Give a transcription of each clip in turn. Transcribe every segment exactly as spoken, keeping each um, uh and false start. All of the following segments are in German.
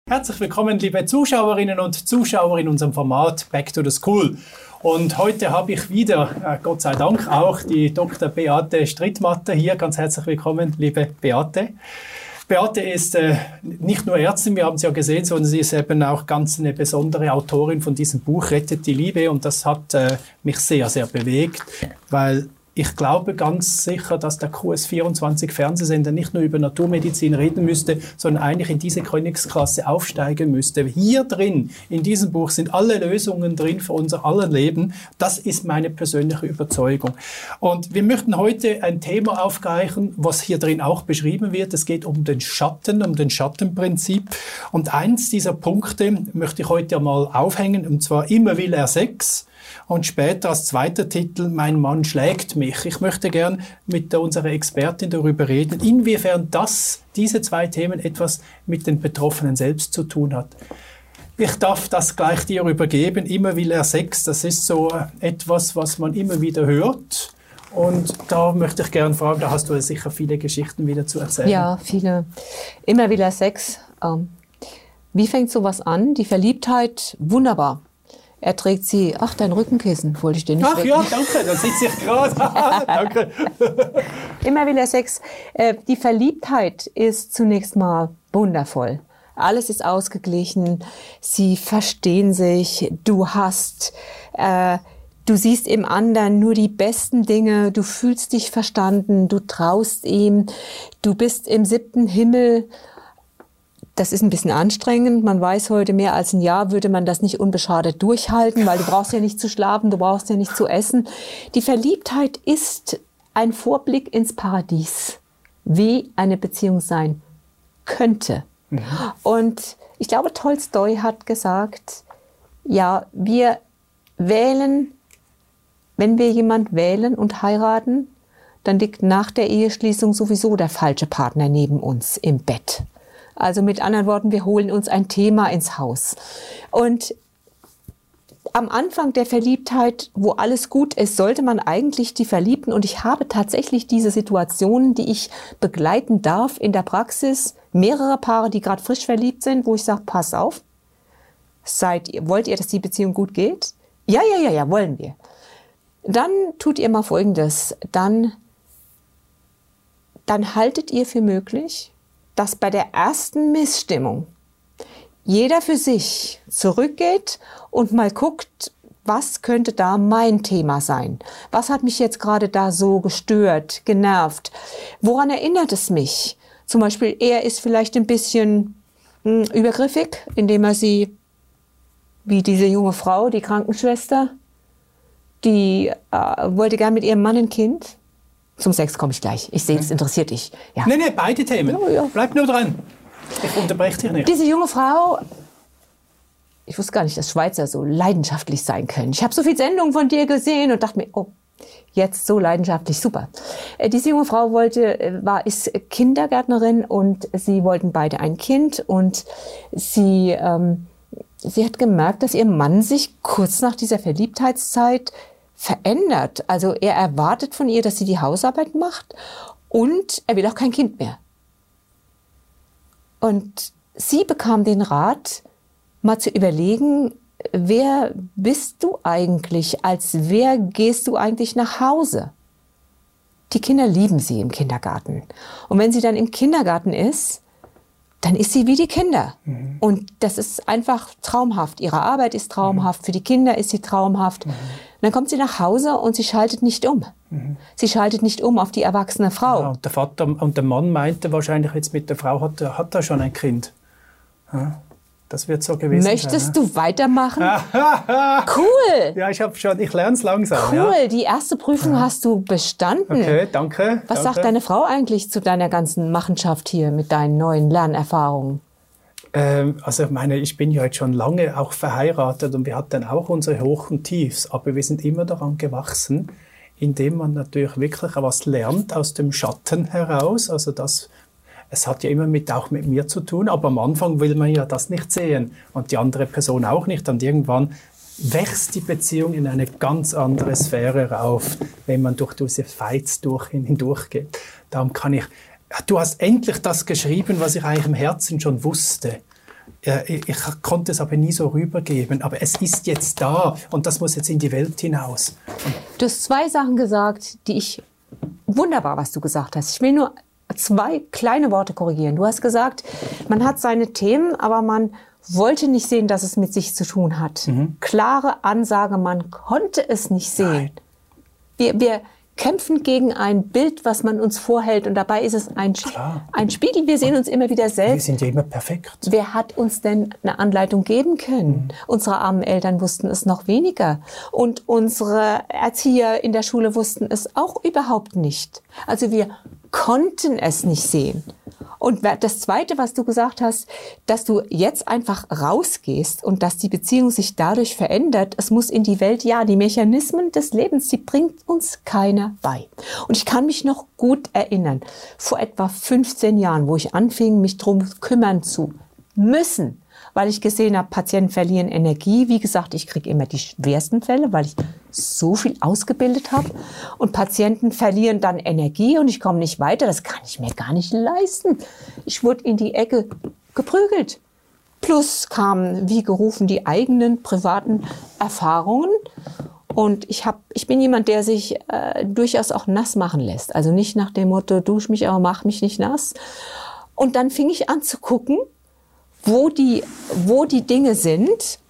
Herzlich willkommen, liebe Zuschauerinnen und Zuschauer in unserem Format Back to the School. Und heute habe ich wieder, äh, Gott sei Dank, auch die Doktor Beate Strittmatter hier. Ganz herzlich willkommen, liebe Beate. Beate ist äh, nicht nur Ärztin, wir haben es ja gesehen, sondern sie ist eben auch ganz eine besondere Autorin von diesem Buch Rettet die Liebe. Und das hat äh, mich sehr, sehr bewegt, weil ich glaube ganz sicher, dass der Q S vierundzwanzig Fernsehsender nicht nur über Naturmedizin reden müsste, sondern eigentlich in diese Königsklasse aufsteigen müsste. Hier drin, in diesem Buch, sind alle Lösungen drin für unser aller Leben. Das ist meine persönliche Überzeugung. Und wir möchten heute ein Thema aufgreifen, was hier drin auch beschrieben wird. Es geht um den Schatten, um den Schattenprinzip. Und eins dieser Punkte möchte ich heute einmal aufhängen, und zwar immer will er Sex. Und später als zweiter Titel, mein Mann schlägt mich. Ich möchte gern mit unserer Expertin darüber reden, inwiefern das, diese zwei Themen etwas mit den Betroffenen selbst zu tun hat. Ich darf das gleich dir übergeben. Immer will er Sex. Das ist so etwas, was man immer wieder hört. Und da möchte ich gerne fragen, da hast du sicher viele Geschichten wieder zu erzählen. Ja, viele. Immer will er Sex. Ähm, wie fängt sowas an? Die Verliebtheit, wunderbar. Er trägt sie, ach, dein Rückenkissen, wollte ich dir nicht Ach wegnehmen. ja, danke, da sitze ich gerade. Danke. Immer will er Sex. Äh, die Verliebtheit ist zunächst mal wundervoll. Alles ist ausgeglichen, sie verstehen sich, du hast, äh, du siehst im anderen nur die besten Dinge, du fühlst dich verstanden, du traust ihm, du bist im siebten Himmel. Das ist ein bisschen anstrengend. Man weiß heute, mehr als ein Jahr würde man das nicht unbeschadet durchhalten, weil du brauchst ja nicht zu schlafen, du brauchst ja nicht zu essen. Die Verliebtheit ist ein Vorblick ins Paradies, wie eine Beziehung sein könnte. Mhm. Und ich glaube, Tolstoi hat gesagt, ja, wir wählen, wenn wir jemand wählen und heiraten, dann liegt nach der Eheschließung sowieso der falsche Partner neben uns im Bett. Also mit anderen Worten, wir holen uns ein Thema ins Haus. Und am Anfang der Verliebtheit, wo alles gut ist, sollte man eigentlich die Verliebten, und ich habe tatsächlich diese Situationen, die ich begleiten darf in der Praxis, mehrere Paare, die gerade frisch verliebt sind, wo ich sage, pass auf, seid ihr, wollt ihr, dass die Beziehung gut geht? Ja, ja, ja, ja, wollen wir. Dann tut ihr mal Folgendes, dann, dann haltet ihr für möglich, dass bei der ersten Missstimmung jeder für sich zurückgeht und mal guckt, was könnte da mein Thema sein? Was hat mich jetzt gerade da so gestört, genervt? Woran erinnert es mich? Zum Beispiel, er ist vielleicht ein bisschen mh, übergriffig, indem er sie, wie diese junge Frau, die Krankenschwester, die äh, wollte gern mit ihrem Mann ein Kind. Zum Sex komme ich gleich. Ich sehe, es interessiert dich. Ja. Nein, nein, beide Themen. Ja, ja. Bleib nur dran. Ich unterbreche dich nicht. Diese junge Frau, ich wusste gar nicht, dass Schweizer so leidenschaftlich sein können. Ich habe so viele Sendungen von dir gesehen und dachte mir, oh, jetzt so leidenschaftlich, super. Äh, diese junge Frau wollte, war, ist Kindergärtnerin und sie wollten beide ein Kind und sie, ähm, sie hat gemerkt, dass ihr Mann sich kurz nach dieser Verliebtheitszeit verändert. Also er erwartet von ihr, dass sie die Hausarbeit macht und er will auch kein Kind mehr. Und sie bekam den Rat, mal zu überlegen, wer bist du eigentlich? Als wer gehst du eigentlich nach Hause? Die Kinder lieben sie im Kindergarten. Und wenn sie dann im Kindergarten ist, dann ist sie wie die Kinder. Mhm. Und das ist einfach traumhaft. Ihre Arbeit ist traumhaft, mhm. für die Kinder ist sie traumhaft. Mhm. Dann kommt sie nach Hause und sie schaltet nicht um. Mhm. Sie schaltet nicht um auf die erwachsene Frau. Ja, und der Vater und der Mann meinte wahrscheinlich jetzt mit der Frau, hat, hat er schon ein Kind. Ja, das wird so gewesen Möchtest sein. Möchtest du weitermachen? Cool! Ja, ich habe schon, ich lerne es langsam. Cool, ja. Die erste Prüfung ja. hast du bestanden. Okay, danke. Was danke. sagt deine Frau eigentlich zu deiner ganzen Machenschaft hier mit deinen neuen Lernerfahrungen? Ähm, also ich meine, ich bin ja jetzt schon lange auch verheiratet und wir hatten auch unsere Hoch- und Tiefs, aber wir sind immer daran gewachsen, indem man natürlich wirklich was lernt aus dem Schatten heraus, also das Es hat ja immer mit, auch mit mir zu tun, aber am Anfang will man ja das nicht sehen und die andere Person auch nicht. Und irgendwann wächst die Beziehung in eine ganz andere Sphäre rauf, wenn man durch diese Fights durch, hindurchgeht. Darum kann ich, du hast endlich das geschrieben, was ich eigentlich im Herzen schon wusste. äh, ich konnte es aber nie so rübergeben. Aber es ist jetzt da und das muss jetzt in die Welt hinaus. Und du hast zwei Sachen gesagt, die ich, wunderbar, was du gesagt hast. Ich will nur zwei kleine Worte korrigieren. Du hast gesagt, man hat seine Themen, aber man wollte nicht sehen, dass es mit sich zu tun hat. Mhm. Klare Ansage, man konnte es nicht sehen. Wir, wir kämpfen gegen ein Bild, was man uns vorhält. Und dabei ist es ein, ein Spiegel. Wir sehen uns immer wieder selbst. Wir sind ja immer perfekt. Wer hat uns denn eine Anleitung geben können? Mhm. Unsere armen Eltern wussten es noch weniger. Und unsere Erzieher in der Schule wussten es auch überhaupt nicht. Also wir konnten es nicht sehen. Und das Zweite, was du gesagt hast, dass du jetzt einfach rausgehst und dass die Beziehung sich dadurch verändert, es muss in die Welt, ja, die Mechanismen des Lebens, die bringt uns keiner bei. Und ich kann mich noch gut erinnern, vor etwa fünfzehn Jahren, wo ich anfing, mich drum kümmern zu müssen, weil ich gesehen habe, Patienten verlieren Energie. Wie gesagt, ich kriege immer die schwersten Fälle, weil ich so viel ausgebildet habe. Und Patienten verlieren dann Energie und ich komme nicht weiter. Das kann ich mir gar nicht leisten. Ich wurde in die Ecke geprügelt. Plus kamen, wie gerufen, die eigenen privaten Erfahrungen. Und ich, hab, ich bin jemand, der sich äh, durchaus auch nass machen lässt. Also nicht nach dem Motto, dusch mich, aber mach mich nicht nass. Und dann fing ich an zu gucken, wo die, wo die Dinge sind.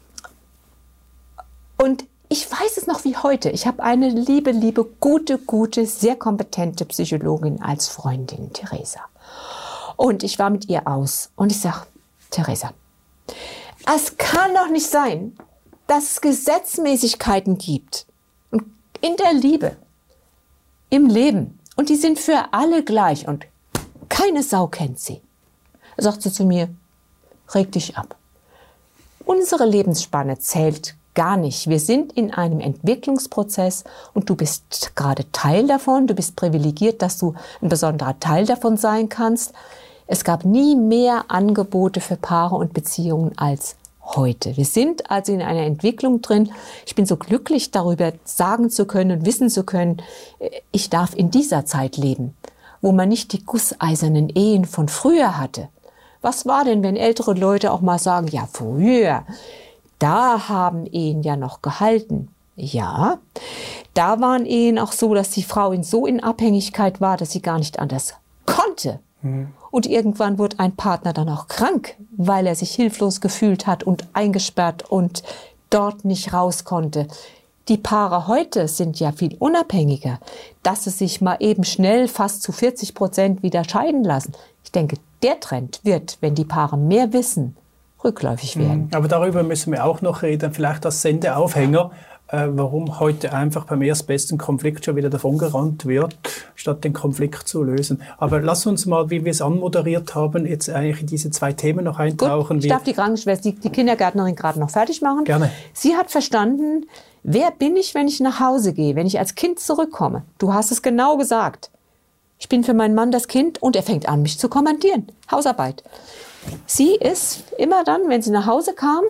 Und ich weiß es noch wie heute. Ich habe eine liebe, liebe, gute, gute, sehr kompetente Psychologin als Freundin, Theresa. Und ich war mit ihr aus. Und ich sage, Theresa, es kann doch nicht sein, dass es Gesetzmäßigkeiten gibt. Und in der Liebe, im Leben. Und die sind für alle gleich. Und keine Sau kennt sie. Da sagt sie zu mir, reg dich ab. Unsere Lebensspanne zählt gar nicht. Wir sind in einem Entwicklungsprozess und du bist gerade Teil davon. Du bist privilegiert, dass du ein besonderer Teil davon sein kannst. Es gab nie mehr Angebote für Paare und Beziehungen als heute. Wir sind also in einer Entwicklung drin. Ich bin so glücklich darüber, sagen zu können und wissen zu können, ich darf in dieser Zeit leben, wo man nicht die gusseisernen Ehen von früher hatte. Was war denn, wenn ältere Leute auch mal sagen, ja, früher, da haben Ehen ja noch gehalten. Ja, da waren Ehen auch so, dass die Frau in so in Abhängigkeit war, dass sie gar nicht anders konnte. Mhm. Und irgendwann wurde ein Partner dann auch krank, weil er sich hilflos gefühlt hat und eingesperrt und dort nicht raus konnte. Die Paare heute sind ja viel unabhängiger, dass sie sich mal eben schnell fast zu vierzig Prozent wieder scheiden lassen. Ich denke, der Trend wird, wenn die Paare mehr wissen, rückläufig werden. Aber darüber müssen wir auch noch reden, vielleicht als Sendeaufhänger, äh, warum heute einfach beim erstbesten Konflikt schon wieder davongerannt wird, statt den Konflikt zu lösen. Aber lass uns mal, wie wir es anmoderiert haben, jetzt eigentlich in diese zwei Themen noch eintauchen. Gut, ich darf die Krankenschwester, die, die Kindergärtnerin gerade noch fertig machen. Gerne. Sie hat verstanden, wer bin ich, wenn ich nach Hause gehe, wenn ich als Kind zurückkomme? Du hast es genau gesagt. Ich bin für meinen Mann das Kind und er fängt an, mich zu kommandieren. Hausarbeit. Sie ist immer dann, wenn sie nach Hause kam,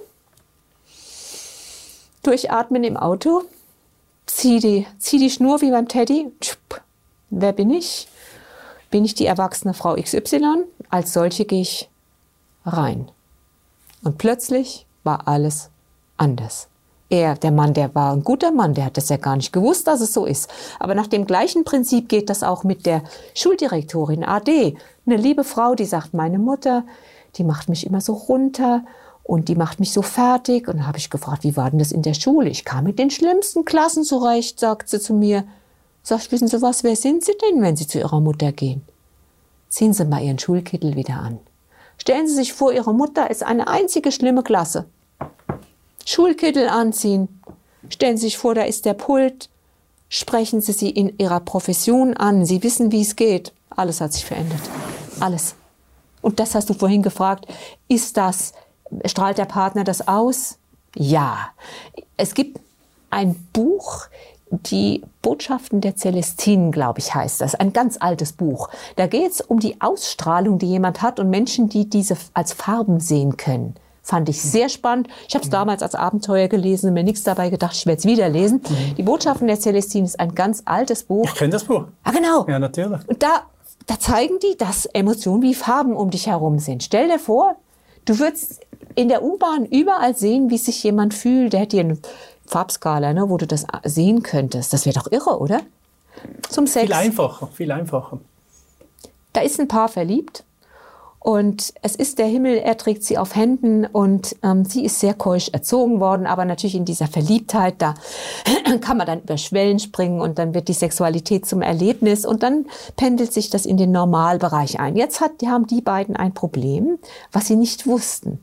durchatmen im Auto, zieh die, zieh die Schnur wie beim Teddy. Wer bin ich? Bin ich die erwachsene Frau X Y? Als solche gehe ich rein. Und plötzlich war alles anders. Er, der Mann, der war ein guter Mann, der hat das ja gar nicht gewusst, dass es so ist. Aber nach dem gleichen Prinzip geht das auch mit der Schuldirektorin A D. Eine liebe Frau, die sagt, meine Mutter, die macht mich immer so runter und die macht mich so fertig. Und dann habe ich gefragt, wie war denn das in der Schule? Ich kam mit den schlimmsten Klassen zurecht, sagt sie zu mir. Sagt, wissen Sie was, wer sind Sie denn, wenn Sie zu Ihrer Mutter gehen? Ziehen Sie mal Ihren Schulkittel wieder an. Stellen Sie sich vor, Ihre Mutter ist eine einzige schlimme Klasse. Schulkittel anziehen, stellen Sie sich vor, da ist der Pult, sprechen Sie sie in Ihrer Profession an, Sie wissen, wie es geht. Alles hat sich verändert. Alles. Und das hast du vorhin gefragt, ist das, strahlt der Partner das aus? Ja. Es gibt ein Buch, die Botschaften der Celestinen, glaube ich, heißt das. Ein ganz altes Buch. Da geht es um die Ausstrahlung, die jemand hat und Menschen, die diese als Farben sehen können. Fand ich sehr spannend. Ich habe es damals als Abenteuer gelesen und mir nichts dabei gedacht, ich werde es wieder lesen. Mhm. Die Botschaften der Celestinen ist ein ganz altes Buch. Ich kenne das Buch. Ah, genau. Ja, natürlich. Und da, da zeigen die, dass Emotionen wie Farben um dich herum sind. Stell dir vor, Du würdest in der U-Bahn überall sehen, wie sich jemand fühlt. Der hätte hier eine Farbskala, ne, wo du das sehen könntest. Das wäre doch irre, oder? Zum Sex. Viel einfacher, viel einfacher. Da ist ein Paar verliebt. Und es ist der Himmel, er trägt sie auf Händen und ähm, sie ist sehr keusch erzogen worden, aber natürlich in dieser Verliebtheit, da kann man dann über Schwellen springen und dann wird die Sexualität zum Erlebnis und dann pendelt sich das in den Normalbereich ein. Jetzt hat, die haben die beiden ein Problem, was sie nicht wussten.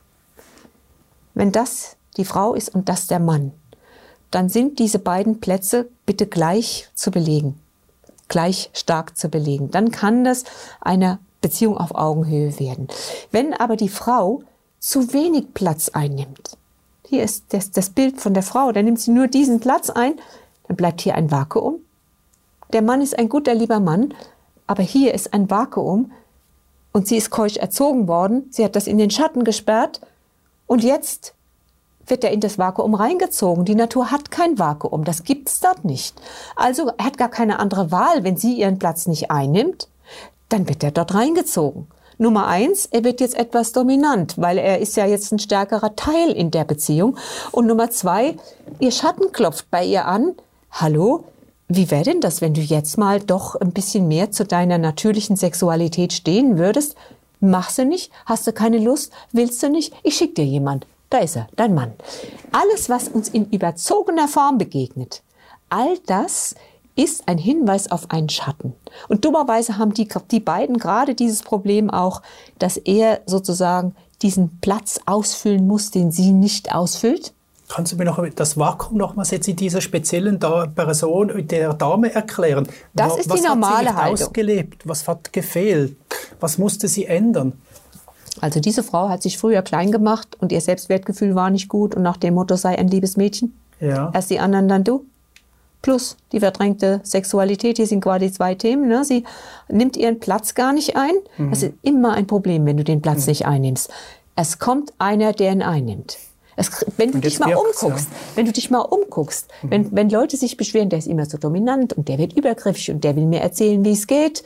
Wenn das die Frau ist und das der Mann, dann sind diese beiden Plätze bitte gleich zu belegen, gleich stark zu belegen. Dann kann das eine Beziehung auf Augenhöhe werden. Wenn aber die Frau zu wenig Platz einnimmt, hier ist das, das Bild von der Frau, dann nimmt sie nur diesen Platz ein, dann bleibt hier ein Vakuum. Der Mann ist ein guter, lieber Mann, aber hier ist ein Vakuum und sie ist keusch erzogen worden, sie hat das in den Schatten gesperrt und jetzt wird er in das Vakuum reingezogen. Die Natur hat kein Vakuum, das gibt's dort nicht. Also er hat gar keine andere Wahl, wenn sie ihren Platz nicht einnimmt, dann wird er dort reingezogen. Nummer eins, er wird jetzt etwas dominant, weil er ist ja jetzt ein stärkerer Teil in der Beziehung. Und Nummer zwei, ihr Schatten klopft bei ihr an. Hallo, wie wäre denn das, wenn du jetzt mal doch ein bisschen mehr zu deiner natürlichen Sexualität stehen würdest? Machst du nicht? Hast du keine Lust? Willst du nicht? Ich schick dir jemand. Da ist er, dein Mann. Alles, was uns in überzogener Form begegnet, all das ist ein Hinweis auf einen Schatten. Und dummerweise haben die, die beiden gerade dieses Problem auch, dass er sozusagen diesen Platz ausfüllen muss, den sie nicht ausfüllt. Kannst du mir noch das Vakuum nochmals jetzt in dieser speziellen da Person, der Dame erklären? Das ist was die normale hat sie nicht Haltung. Ausgelebt? Was hat gefehlt? Was musste sie ändern? Also diese Frau hat sich früher klein gemacht und ihr Selbstwertgefühl war nicht gut und nach dem Motto sei ein liebes Mädchen. Ja. Erst die anderen, dann du. Plus die verdrängte Sexualität, hier sind gerade die zwei Themen. Ne? Sie nimmt ihren Platz gar nicht ein. Mhm. Das ist immer ein Problem, wenn du den Platz mhm. nicht einnimmst. Es kommt einer, der ihn einnimmt. Es, wenn du dich mal umguckst, ja. wenn du dich mal umguckst, mhm. wenn, wenn Leute sich beschweren, der ist immer so dominant und der wird übergriffig und der will mir erzählen, wie es geht.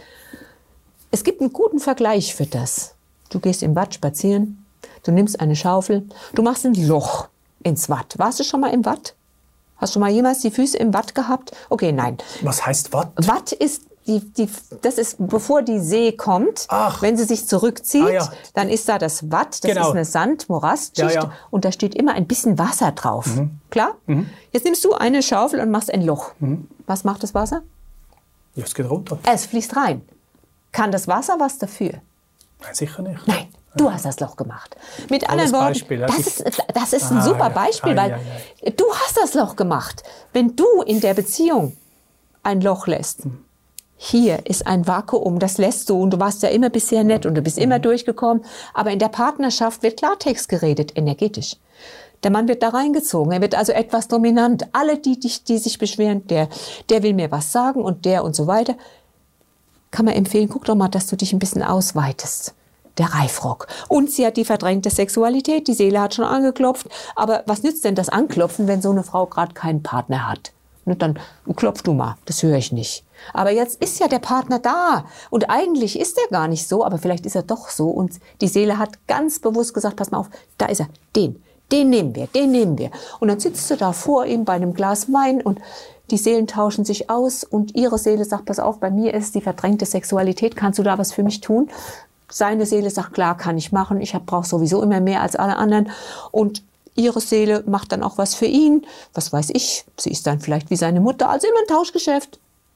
Es gibt einen guten Vergleich für das. Du gehst im Watt spazieren, du nimmst eine Schaufel, du machst ein Loch ins Watt. Warst du schon mal im Watt? Hast du mal jemals die Füße im Watt gehabt? Okay, nein. Was heißt Watt? Watt ist, die, die, das ist, bevor die See kommt, Ach. wenn sie sich zurückzieht, Ah, ja. dann ist da das Watt, das Genau. ist eine Sand-Morastschicht Ja, ja. und da steht immer ein bisschen Wasser drauf. Mhm. Klar? Mhm. Jetzt nimmst du eine Schaufel und machst ein Loch. Mhm. Was macht das Wasser? Ja, es geht runter. Es fließt rein. Kann das Wasser was dafür? Nein, sicher nicht. Nein. Du hast das Loch gemacht. Mit anderen Tolles Worten, Beispiel, ja. das ist, das ist ein Ah, super ja. Beispiel, Ah, weil ja, ja. du hast das Loch gemacht. Wenn du in der Beziehung ein Loch lässt, hm. hier ist ein Vakuum, das lässt du und du warst ja immer bisher nett und du bist immer durchgekommen, aber in der Partnerschaft wird Klartext geredet, energetisch. Der Mann wird da reingezogen, er wird also etwas dominant. Alle, die, die, die sich beschweren, der, der will mir was sagen und der und so weiter, kann man empfehlen, guck doch mal, dass du dich ein bisschen ausweitest. Der Reifrock. Und sie hat die verdrängte Sexualität, die Seele hat schon angeklopft. Aber was nützt denn das Anklopfen, wenn so eine Frau gerade keinen Partner hat? Und dann klopf du mal, das höre ich nicht. Aber jetzt ist ja der Partner da. Und eigentlich ist er gar nicht so, aber vielleicht ist er doch so. Und die Seele hat ganz bewusst gesagt, pass mal auf, da ist er, den, den nehmen wir, den nehmen wir. Und dann sitzt du da vor ihm bei einem Glas Wein und die Seelen tauschen sich aus und ihre Seele sagt, pass auf, bei mir ist die verdrängte Sexualität, kannst du da was für mich tun? Seine Seele sagt, klar, kann ich machen, ich brauche sowieso immer mehr als alle anderen. Und ihre Seele macht dann auch was für ihn. Was weiß ich, sie ist dann vielleicht wie seine Mutter, also immer ein Tauschgeschäft.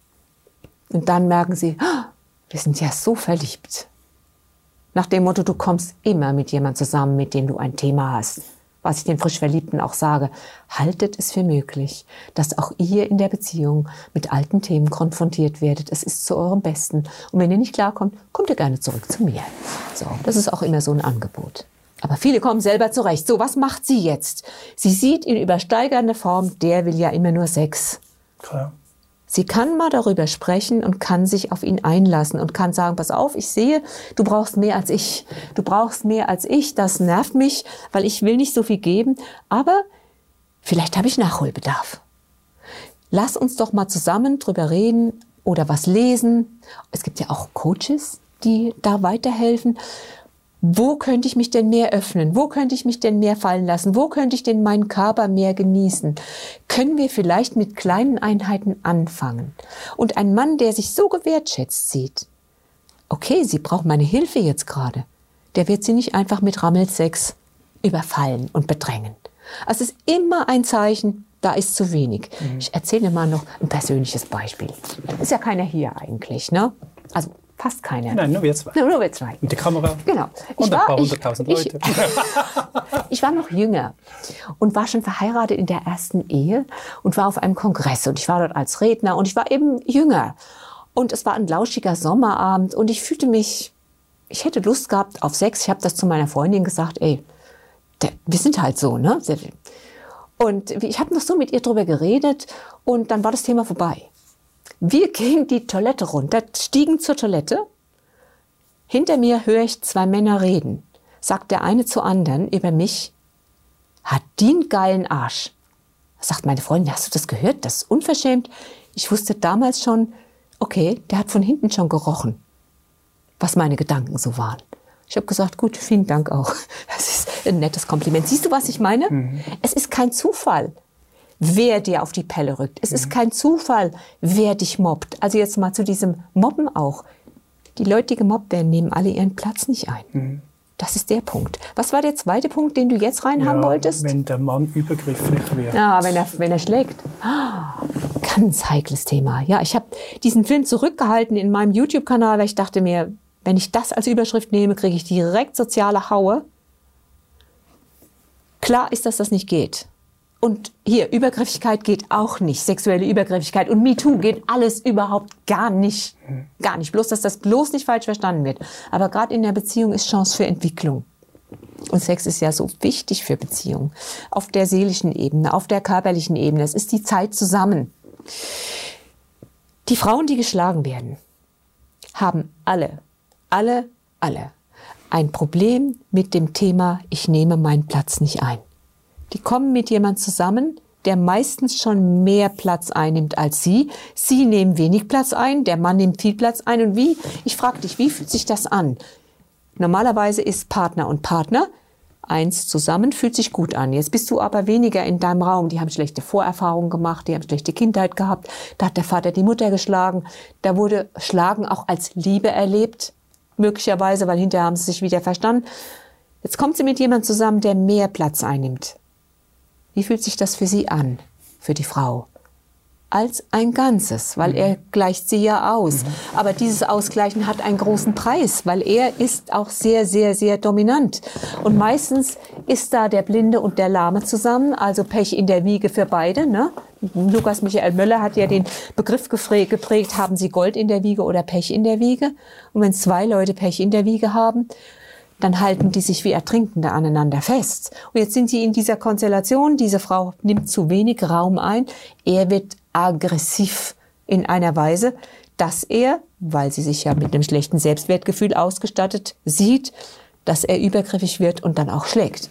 Und dann merken sie, ah, wir sind ja so verliebt. Nach dem Motto, du kommst immer mit jemandem zusammen, mit dem du ein Thema hast. Was ich den frisch Verliebten auch sage, haltet es für möglich, dass auch ihr in der Beziehung mit alten Themen konfrontiert werdet. Es ist zu eurem Besten. Und wenn ihr nicht klarkommt, kommt ihr gerne zurück zu mir. So, das ist auch immer so ein Angebot. Aber viele kommen selber zurecht. So, was macht sie jetzt? Sie sieht in übersteigernder Form, der will ja immer nur Sex. Klar. Sie kann mal darüber sprechen und kann sich auf ihn einlassen und kann sagen, pass auf, ich sehe, du brauchst mehr als ich. Du brauchst mehr als ich, das nervt mich, weil ich will nicht so viel geben, aber vielleicht habe ich Nachholbedarf. Lass uns doch mal zusammen drüber reden oder was lesen. Es gibt ja auch Coaches, die da weiterhelfen. Wo könnte ich mich denn mehr öffnen? Wo könnte ich mich denn mehr fallen lassen? Wo könnte ich denn meinen Körper mehr genießen? Können wir vielleicht mit kleinen Einheiten anfangen? Und ein Mann, der sich so gewertschätzt sieht, okay, sie braucht meine Hilfe jetzt gerade, der wird sie nicht einfach mit Rammelsex überfallen und bedrängen. Also es ist immer ein Zeichen, da ist zu wenig. Mhm. Ich erzähle mal noch ein persönliches Beispiel. Ist ja keiner hier eigentlich, ne? Also fast keiner. Nein, nur wir zwei. Nur, nur wir zwei. Und die Kamera. Genau. Und ich ein war, paar hunderttausend ich, Leute. Ich, ich war noch jünger und war schon verheiratet in der ersten Ehe und war auf einem Kongress. Und ich war dort als Redner und ich war eben jünger. Und es war ein lauschiger Sommerabend und ich fühlte mich, ich hätte Lust gehabt auf Sex. Ich habe das zu meiner Freundin gesagt, ey, der, wir sind halt so, ne? Und ich habe noch so mit ihr drüber geredet und dann war das Thema vorbei. Wir gingen die Toilette runter, stiegen zur Toilette. Hinter mir höre ich zwei Männer reden. Sagt der eine zu anderen über mich, hat die einen geilen Arsch. Sagt meine Freundin, hast du das gehört? Das ist unverschämt. Ich wusste damals schon, okay, der hat von hinten schon gerochen, was meine Gedanken so waren. Ich habe gesagt, gut, vielen Dank auch. Das ist ein nettes Kompliment. Siehst du, was ich meine? Mhm. Es ist kein Zufall, wer dir auf die Pelle rückt. Es mhm. ist kein Zufall, wer dich mobbt. Also jetzt mal zu diesem Mobben auch. Die Leute, die gemobbt werden, nehmen alle ihren Platz nicht ein. Mhm. Das ist der Punkt. Was war der zweite Punkt, den du jetzt reinhaben ja, wolltest? Wenn der Mann übergrifflich wird. Ja, wenn er, wenn er schlägt. Ah, ganz heikles Thema. Ja, ich habe diesen Film zurückgehalten in meinem YouTube-Kanal, weil ich dachte mir, wenn ich das als Überschrift nehme, kriege ich direkt soziale Haue. Klar ist, dass das nicht geht. Und hier, Übergriffigkeit geht auch nicht, sexuelle Übergriffigkeit. Und MeToo geht alles überhaupt gar nicht. Gar nicht. Bloß, dass das bloß nicht falsch verstanden wird. Aber gerade in der Beziehung ist Chance für Entwicklung. Und Sex ist ja so wichtig für Beziehungen. Auf der seelischen Ebene, auf der körperlichen Ebene. Es ist die Zeit zusammen. Die Frauen, die geschlagen werden, haben alle, alle, alle ein Problem mit dem Thema, ich nehme meinen Platz nicht ein. Die kommen mit jemandem zusammen, der meistens schon mehr Platz einnimmt als sie. Sie nehmen wenig Platz ein, der Mann nimmt viel Platz ein. Und wie? Ich frage dich, wie fühlt sich das an? Normalerweise ist Partner und Partner eins zusammen, fühlt sich gut an. Jetzt bist du aber weniger in deinem Raum. Die haben schlechte Vorerfahrungen gemacht, die haben schlechte Kindheit gehabt. Da hat der Vater die Mutter geschlagen. Da wurde Schlagen auch als Liebe erlebt, möglicherweise, weil hinterher haben sie sich wieder verstanden. Jetzt kommt sie mit jemandem zusammen, der mehr Platz einnimmt. Wie fühlt sich das für sie an, für die Frau? Als ein Ganzes, weil mhm. er gleicht sie ja aus. Mhm. Aber dieses Ausgleichen hat einen großen Preis, weil er ist auch sehr, sehr, sehr dominant. Und meistens ist da der Blinde und der Lahme zusammen, also Pech in der Wiege für beide. Ne? Lukas Michael Möller hat ja den Begriff geprägt, haben Sie Gold in der Wiege oder Pech in der Wiege? Und wenn zwei Leute Pech in der Wiege haben, dann halten die sich wie Ertrinkende aneinander fest. Und jetzt sind sie in dieser Konstellation, diese Frau nimmt zu wenig Raum ein, er wird aggressiv in einer Weise, dass er, weil sie sich ja mit einem schlechten Selbstwertgefühl ausgestattet sieht, dass er übergriffig wird und dann auch schlägt.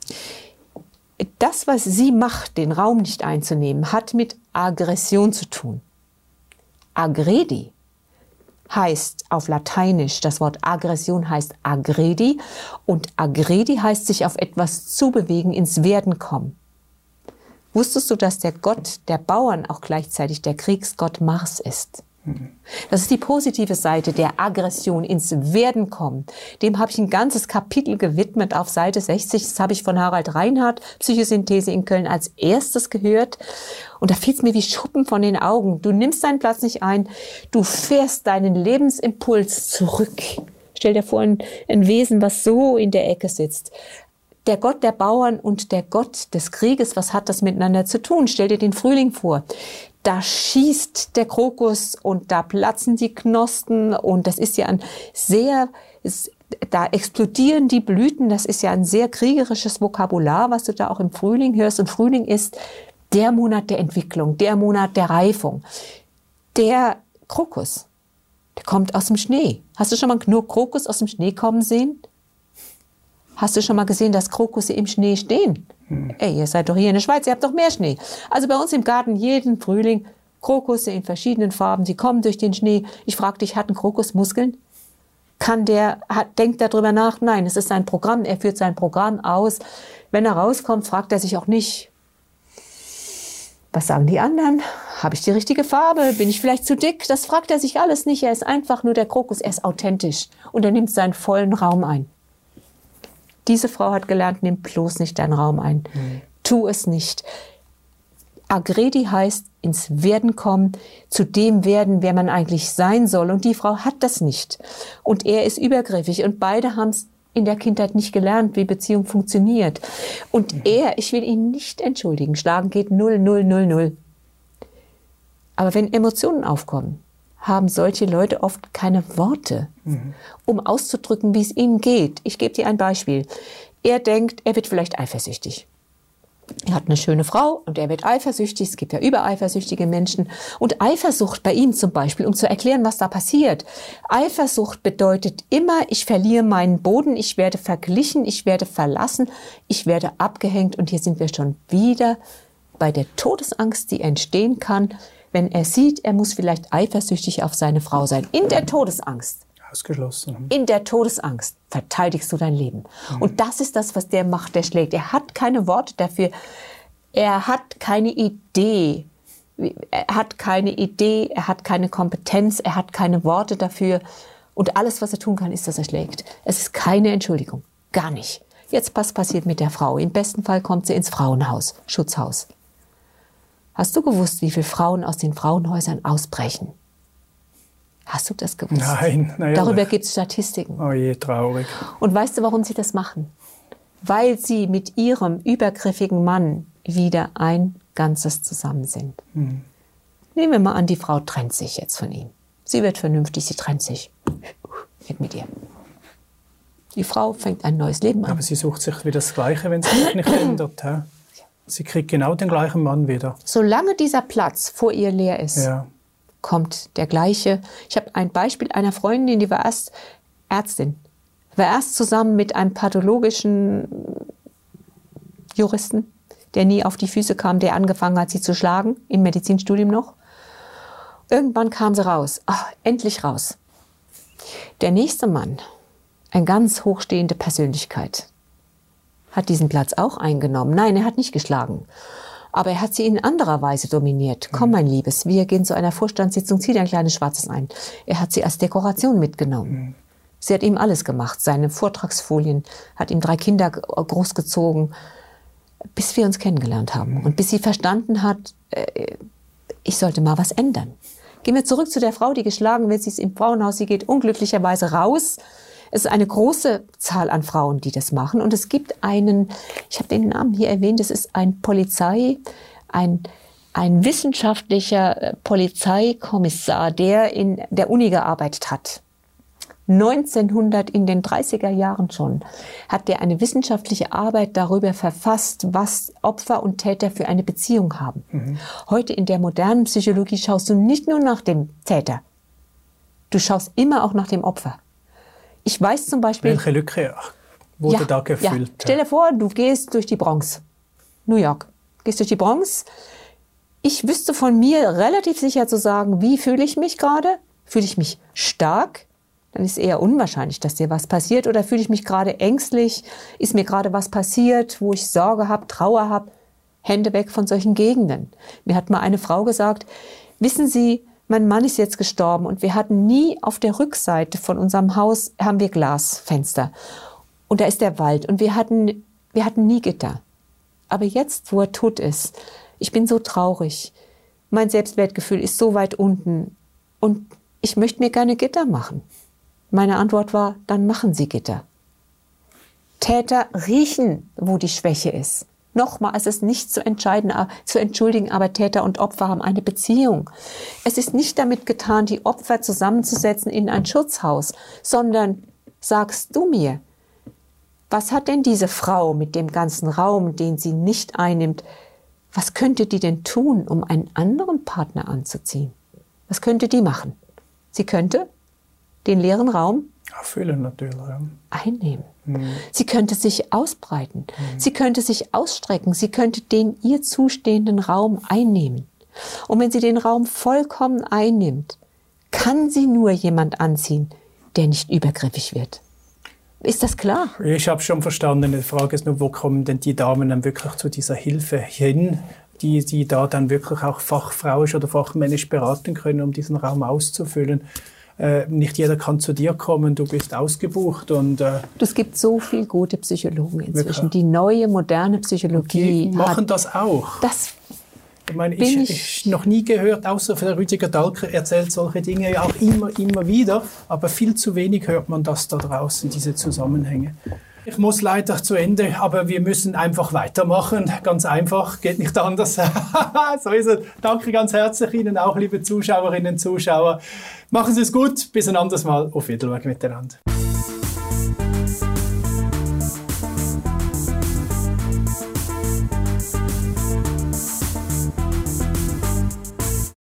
Das, was sie macht, den Raum nicht einzunehmen, hat mit Aggression zu tun. Aggredi heißt auf Lateinisch, das Wort Aggression heißt aggredi und aggredi heißt sich auf etwas zubewegen, ins Werden kommen. Wusstest du, dass der Gott der Bauern auch gleichzeitig der Kriegsgott Mars ist? Das ist die positive Seite der Aggression, ins Werden kommen. Dem habe ich ein ganzes Kapitel gewidmet auf Seite sechzig. Das habe ich von Harald Reinhardt, Psychosynthese in Köln, als erstes gehört. Und da fiel es mir wie Schuppen von den Augen. Du nimmst deinen Platz nicht ein, du fährst deinen Lebensimpuls zurück. Stell dir vor, ein, ein Wesen, was so in der Ecke sitzt. Der Gott der Bauern und der Gott des Krieges, was hat das miteinander zu tun? Stell dir den Frühling vor. Da schießt der Krokus und da platzen die Knospen und das ist ja ein sehr, ist, da explodieren die Blüten. Das ist ja ein sehr kriegerisches Vokabular, was du da auch im Frühling hörst. Und Frühling ist der Monat der Entwicklung, der Monat der Reifung. Der Krokus, der kommt aus dem Schnee. Hast du schon mal einen Krokus aus dem Schnee kommen sehen? Hast du schon mal gesehen, dass Krokusse im Schnee stehen? Hm. Ey, ihr seid doch hier in der Schweiz, ihr habt doch mehr Schnee. Also bei uns im Garten jeden Frühling Krokusse in verschiedenen Farben, die kommen durch den Schnee. Ich frage dich, hat ein Krokus Muskeln? Kann der, hat, denkt darüber nach? Nein, es ist sein Programm, er führt sein Programm aus. Wenn er rauskommt, fragt er sich auch nicht, was sagen die anderen? Habe ich die richtige Farbe? Bin ich vielleicht zu dick? Das fragt er sich alles nicht. Er ist einfach nur der Krokus, er ist authentisch und er nimmt seinen vollen Raum ein. Diese Frau hat gelernt, nimm bloß nicht deinen Raum ein. Mhm. Tu es nicht. Agredi heißt ins Werden kommen, zu dem werden, wer man eigentlich sein soll. Und die Frau hat das nicht. Und er ist übergriffig. Und beide haben es in der Kindheit nicht gelernt, wie Beziehung funktioniert. Und mhm. er, ich will ihn nicht entschuldigen, schlagen geht null, null, null, null. Aber wenn Emotionen aufkommen, haben solche Leute oft keine Worte, mhm. um auszudrücken, wie es ihnen geht. Ich gebe dir ein Beispiel. Er denkt, er wird vielleicht eifersüchtig. Er hat eine schöne Frau und er wird eifersüchtig. Es gibt ja übereifersüchtige Menschen. Und Eifersucht bei ihm zum Beispiel, um zu erklären, was da passiert. Eifersucht bedeutet immer, ich verliere meinen Boden, ich werde verglichen, ich werde verlassen, ich werde abgehängt. Und hier sind wir schon wieder bei der Todesangst, die entstehen kann, wenn er sieht, er muss vielleicht eifersüchtig auf seine Frau sein. In der Todesangst. Ausgeschlossen. In der Todesangst verteidigst du dein Leben. Mhm. Und das ist das, was der macht, der schlägt. Er hat keine Worte dafür. Er hat keine Idee. Er hat keine Idee, er hat keine Kompetenz, er hat keine Worte dafür. Und alles, was er tun kann, ist, dass er schlägt. Es ist keine Entschuldigung. Gar nicht. Jetzt, was passiert mit der Frau? Im besten Fall kommt sie ins Frauenhaus, Schutzhaus. Hast du gewusst, wie viele Frauen aus den Frauenhäusern ausbrechen? Hast du das gewusst? Nein. Nein Darüber gibt es Statistiken. Oh je, traurig. Und weißt du, warum sie das machen? Weil sie mit ihrem übergriffigen Mann wieder ein Ganzes zusammen sind. Hm. Nehmen wir mal an, die Frau trennt sich jetzt von ihm. Sie wird vernünftig, sie trennt sich. Weg mit ihr. Die Frau fängt ein neues Leben an. Aber sie sucht sich wieder das Gleiche, wenn sie sich nicht ändert. He? Sie kriegt genau den gleichen Mann wieder. Solange dieser Platz vor ihr leer ist, ja. kommt der gleiche. Ich habe ein Beispiel einer Freundin, die war erst Ärztin, war erst zusammen mit einem pathologischen Juristen, der nie auf die Füße kam, der angefangen hat, sie zu schlagen, im Medizinstudium noch. Irgendwann kam sie raus, ach, endlich raus. Der nächste Mann, eine ganz hochstehende Persönlichkeit, hat diesen Platz auch eingenommen. Nein, er hat nicht geschlagen. Aber er hat sie in anderer Weise dominiert. Mhm. Komm, mein Liebes, wir gehen zu einer Vorstandssitzung, zieh dir ein kleines Schwarzes ein. Er hat sie als Dekoration mitgenommen. Mhm. Sie hat ihm alles gemacht. Seine Vortragsfolien, hat ihm drei Kinder großgezogen, bis wir uns kennengelernt haben. Mhm. Und bis sie verstanden hat, äh, ich sollte mal was ändern. Gehen wir zurück zu der Frau, die geschlagen wird. Sie ist im Frauenhaus, sie geht unglücklicherweise raus. Es ist eine große Zahl an Frauen, die das machen. Und es gibt einen, ich habe den Namen hier erwähnt, es ist ein Polizei, ein, ein wissenschaftlicher Polizeikommissar, der in der Uni gearbeitet hat. neunzehnhundert, in den dreißiger Jahren schon, hat der eine wissenschaftliche Arbeit darüber verfasst, was Opfer und Täter für eine Beziehung haben. Mhm. Heute in der modernen Psychologie schaust du nicht nur nach dem Täter, du schaust immer auch nach dem Opfer. Ich weiß zum Beispiel... Welche Lücke wurde ja, da gefüllt? Ja. Stell dir vor, du gehst durch die Bronx, New York, gehst durch die Bronx. Ich wüsste von mir relativ sicher zu sagen, wie fühle ich mich gerade? Fühle ich mich stark? Dann ist eher unwahrscheinlich, dass dir was passiert. Oder fühle ich mich gerade ängstlich? Ist mir gerade was passiert, wo ich Sorge habe, Trauer habe? Hände weg von solchen Gegenden. Mir hat mal eine Frau gesagt, wissen Sie, mein Mann ist jetzt gestorben und wir hatten nie auf der Rückseite von unserem Haus, haben wir Glasfenster. Und da ist der Wald und wir hatten, wir hatten nie Gitter. Aber jetzt, wo er tot ist, ich bin so traurig. Mein Selbstwertgefühl ist so weit unten und ich möchte mir gerne Gitter machen. Meine Antwort war, dann machen Sie Gitter. Täter riechen, wo die Schwäche ist. Nochmal, es ist nicht zu entscheiden, zu entschuldigen, aber Täter und Opfer haben eine Beziehung. Es ist nicht damit getan, die Opfer zusammenzusetzen in ein Schutzhaus, sondern sagst du mir, was hat denn diese Frau mit dem ganzen Raum, den sie nicht einnimmt, was könnte die denn tun, um einen anderen Partner anzuziehen? Was könnte die machen? Sie könnte den leeren Raum erfüllen natürlich, ja. einnehmen. Mhm. Sie könnte sich ausbreiten. Mhm. Sie könnte sich ausstrecken. Sie könnte den ihr zustehenden Raum einnehmen. Und wenn sie den Raum vollkommen einnimmt, kann sie nur jemand anziehen, der nicht übergriffig wird. Ist das klar? Ich habe schon verstanden. Die Frage ist nur, wo kommen denn die Damen dann wirklich zu dieser Hilfe hin, die, die da dann wirklich auch fachfrauisch oder fachmännisch beraten können, um diesen Raum auszufüllen. Äh, nicht jeder kann zu dir kommen, du bist ausgebucht. Und, äh, es gibt so viele gute Psychologen inzwischen. Wirklich? Die neue, moderne Psychologie die machen hat, das auch. Das ich meine, ich, ich, ich noch nie gehört, außer für Rüdiger Dahlke erzählt solche Dinge ja auch immer, immer wieder, aber viel zu wenig hört man das da draußen, diese Zusammenhänge. Ich muss leider zu Ende, aber wir müssen einfach weitermachen. Ganz einfach, geht nicht anders. So ist es. Danke ganz herzlich Ihnen auch, liebe Zuschauerinnen und Zuschauer. Machen Sie es gut, bis ein anderes Mal. Auf Wiedersehen miteinander.